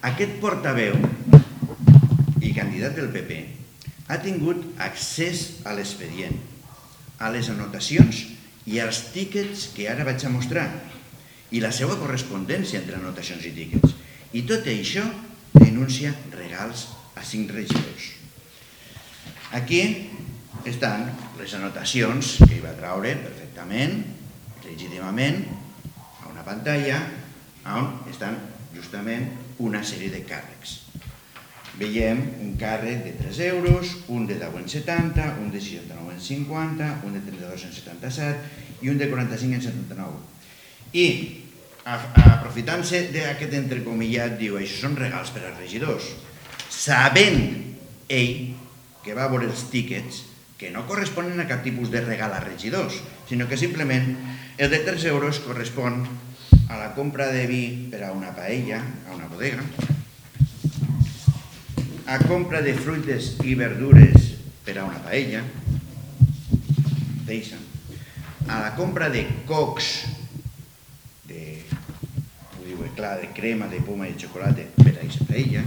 Aquest portaveu i candidat del PP ha tingut accés a l'expedient, a les anotacions i als tíquets que ara vaig a mostrar, i la seva correspondència entre anotacions i tíquets. I tot això denuncia regals a 5 regidors. Aquí estan les anotacions que hi va traure perfectament, legítimament, a una pantalla on estan justament una sèrie de càrrecs. Veiem un càrrec de 3 euros, un de 10,70, un de 69,50, un de 32,77 i un de 45,79. I, aprofitant-se d'aquest entrecomillat, diu, això són regals per als regidors, sabent ell que va veure els tíquets que no corresponen a cap tipus de regal a regidors, sinó que simplement el de 3 euros correspon a la compra de vi per a una paella, a una bodega, a compra de fruites i verdures per a una paella, a la compra de cocs, de crema, de poma i de xocolata per a aquesta paella,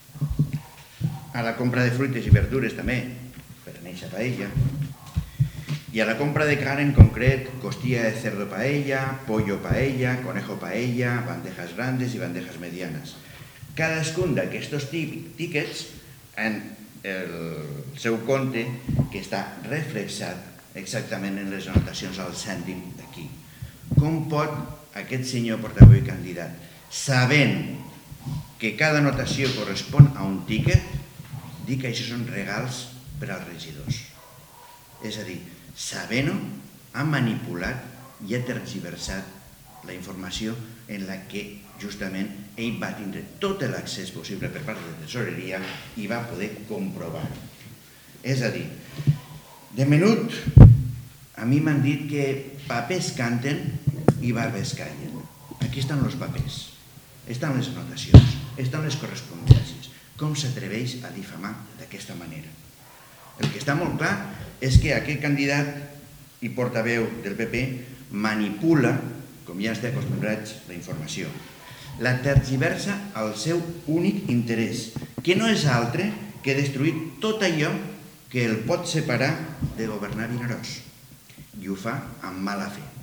a la compra de fruites i verdures també per a aquesta paella, i a la compra de carn en concret, costilla de cerdo paella, pollo paella, conejo paella, bandejas grandes i bandejas medianas. Cadascun d'aquests tíquets en el seu compte que està reflexat exactament en les anotacions al cèntim d'aquí. Com pot aquest senyor portaveu i candidat, sabent que cada anotació correspon a un tíquet, dir que això són regals per als regidors? És a dir, sabent-ho, ha manipulat i ha tergiversat la informació en la que justament ell va tindre tot l'accés possible per part de la tesoreria i va poder comprovar. És a dir, de menut, a mi m'han dit que papers canten i barbes callen. Aquí estan els papers, estan les anotacions, estan les correspondències. Com s'atreveix a difamar d'aquesta manera? El que està molt clar és que aquest candidat i portaveu del PP manipula, com ja estem acostumbrats, la informació. La tergiversa al seu únic interès, que no és altre que destruir tot allò que el pot separar de governar Vinaròs. I ho fa amb mala fe.